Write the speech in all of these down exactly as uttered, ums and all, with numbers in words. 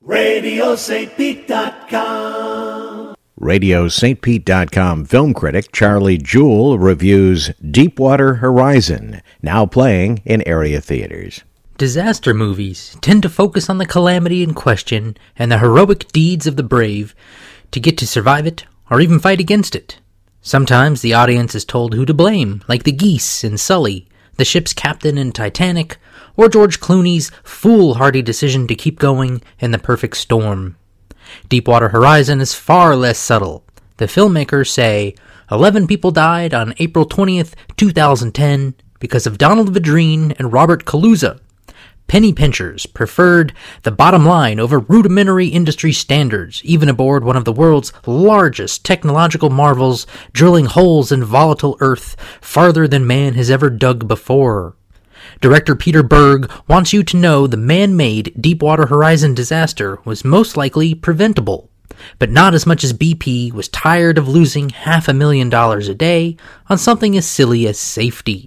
radio st pete dot com. radio st pete dot com film critic Charlie Jewell reviews Deepwater Horizon, now playing in area theaters. Disaster movies tend to focus on the calamity in question and the heroic deeds of the brave to get to survive it or even fight against it. Sometimes the audience is told who to blame, like the geese in Sully, the ship's captain in Titanic, or George Clooney's foolhardy decision to keep going in The Perfect Storm. Deepwater Horizon is far less subtle. The filmmakers say eleven people died on April twentieth, twenty ten because of Donald Vedrine and Robert Kaluza. Penny pinchers preferred the bottom line over rudimentary industry standards, even aboard one of the world's largest technological marvels, drilling holes in volatile earth farther than man has ever dug before. Director Peter Berg wants you to know the man-made Deepwater Horizon disaster was most likely preventable, but not as much as B P was tired of losing half a million dollars a day on something as silly as safety.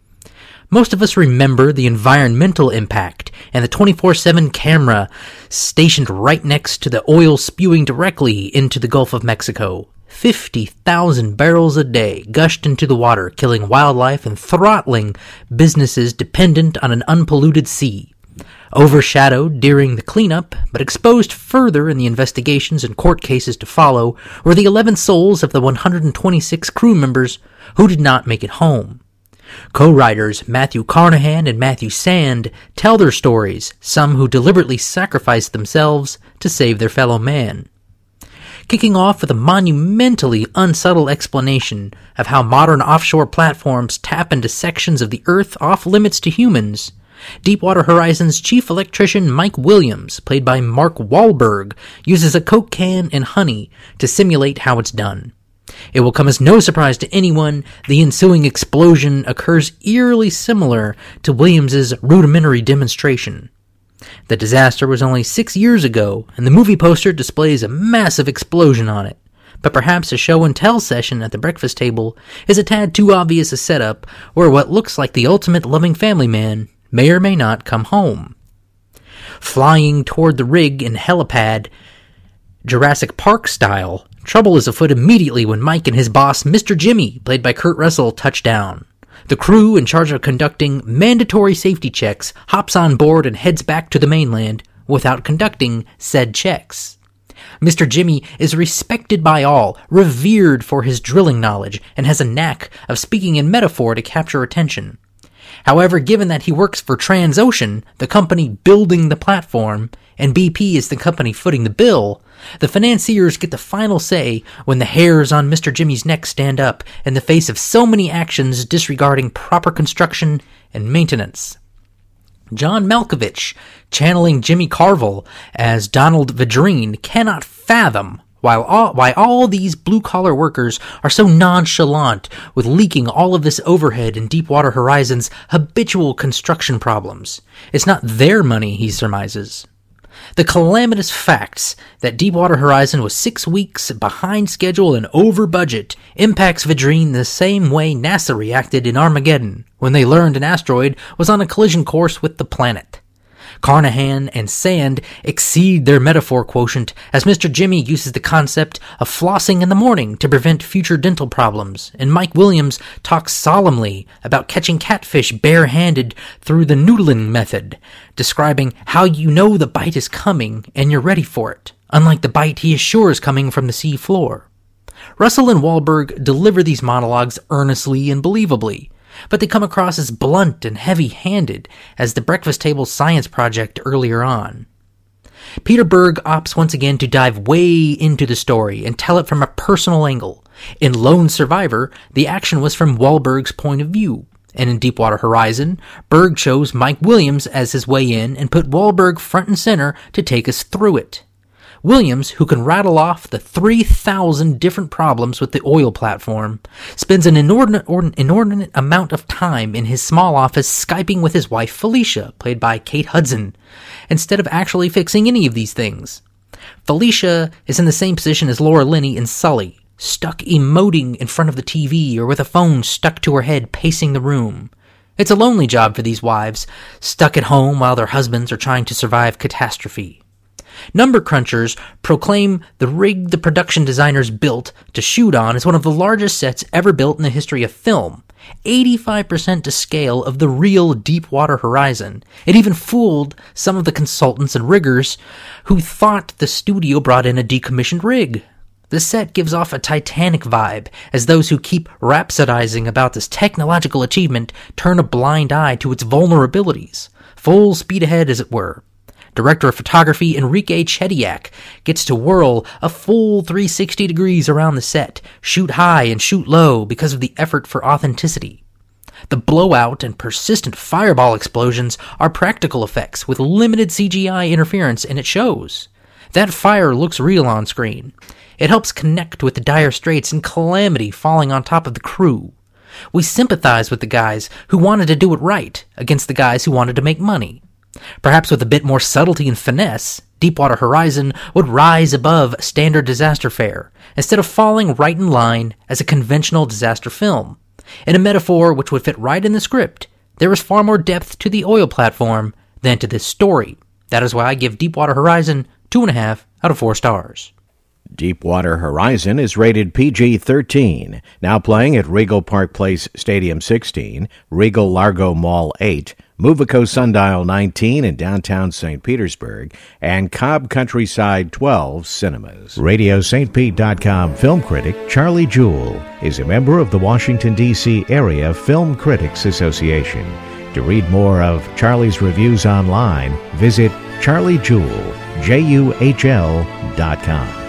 Most of us remember the environmental impact and the twenty-four seven camera stationed right next to the oil spewing directly into the Gulf of Mexico. fifty thousand barrels a day gushed into the water, killing wildlife and throttling businesses dependent on an unpolluted sea. Overshadowed during the cleanup, but exposed further in the investigations and court cases to follow, were the eleven souls of the one hundred twenty-six crew members who did not make it home. Co-writers Matthew Carnahan and Matthew Sand tell their stories, some who deliberately sacrificed themselves to save their fellow man. Kicking off with a monumentally unsubtle explanation of how modern offshore platforms tap into sections of the earth off limits to humans, Deepwater Horizon's chief electrician Mike Williams, played by Mark Wahlberg, uses a Coke can and honey to simulate how it's done. It will come as no surprise to anyone the ensuing explosion occurs eerily similar to Williams's rudimentary demonstration. The disaster was only six years ago, and the movie poster displays a massive explosion on it. But perhaps a show-and-tell session at the breakfast table is a tad too obvious a setup where what looks like the ultimate loving family man may or may not come home. Flying toward the rig in helipad, Jurassic Park style, trouble is afoot immediately when Mike and his boss, Mister Jimmy, played by Kurt Russell, touch down. The crew in charge of conducting mandatory safety checks hops on board and heads back to the mainland without conducting said checks. Mister Jimmy is respected by all, revered for his drilling knowledge, and has a knack of speaking in metaphor to capture attention. However, given that he works for Transocean, the company building the platform, and B P is the company footing the bill, the financiers get the final say when the hairs on Mister Jimmy's neck stand up in the face of so many actions disregarding proper construction and maintenance. John Malkovich, channeling Jimmy Carville as Donald Vedrine, cannot fathom While all, why all these blue-collar workers are so nonchalant with leaking all of this overhead in Deepwater Horizon's habitual construction problems. It's not their money, he surmises. The calamitous facts that Deepwater Horizon was six weeks behind schedule and over budget impacts Vedrine the same way NASA reacted in Armageddon when they learned an asteroid was on a collision course with the planet. Carnahan and Sand exceed their metaphor quotient as Mister Jimmy uses the concept of flossing in the morning to prevent future dental problems, and Mike Williams talks solemnly about catching catfish bare-handed through the noodling method, describing how you know the bite is coming and you're ready for it, unlike the bite he is sure is coming from the sea floor. Russell and Wahlberg deliver these monologues earnestly and believably, but they come across as blunt and heavy-handed as the Breakfast Table science project earlier on. Peter Berg opts once again to dive way into the story and tell it from a personal angle. In Lone Survivor, the action was from Wahlberg's point of view, and in Deepwater Horizon, Berg chose Mike Williams as his way in and put Wahlberg front and center to take us through it. Williams, who can rattle off the three thousand different problems with the oil platform, spends an inordinate, inordinate amount of time in his small office Skyping with his wife Felicia, played by Kate Hudson, instead of actually fixing any of these things. Felicia is in the same position as Laura Linney in Sully, stuck emoting in front of the T V or with a phone stuck to her head pacing the room. It's a lonely job for these wives, stuck at home while their husbands are trying to survive catastrophe. Number crunchers proclaim the rig the production designers built to shoot on is one of the largest sets ever built in the history of film, eighty-five percent to scale of the real Deepwater Horizon. It even fooled some of the consultants and riggers who thought the studio brought in a decommissioned rig. The set gives off a Titanic vibe, as those who keep rhapsodizing about this technological achievement turn a blind eye to its vulnerabilities. Full speed ahead, as it were. Director of photography Enrique Chediak gets to whirl a full three hundred sixty degrees around the set, shoot high and shoot low because of the effort for authenticity. The blowout and persistent fireball explosions are practical effects with limited C G I interference, and it shows. That fire looks real on screen. It helps connect with the dire straits and calamity falling on top of the crew. We sympathize with the guys who wanted to do it right against the guys who wanted to make money. Perhaps with a bit more subtlety and finesse, Deepwater Horizon would rise above standard disaster fare, instead of falling right in line as a conventional disaster film. In a metaphor which would fit right in the script, there is far more depth to the oil platform than to this story. That is why I give Deepwater Horizon two and a half out of four stars. Deepwater Horizon is rated P G thirteen, now playing at Regal Park Place Stadium sixteen, Regal Largo Mall eight, Movico Sundial nineteen in downtown Saint Petersburg, and Cobb Countryside twelve cinemas. Radio Saint Pete dot com film critic Charlie Jewell is a member of the Washington, D C Area Film Critics Association. To read more of Charlie's reviews online, visit charlie jewell, J U H L dot com.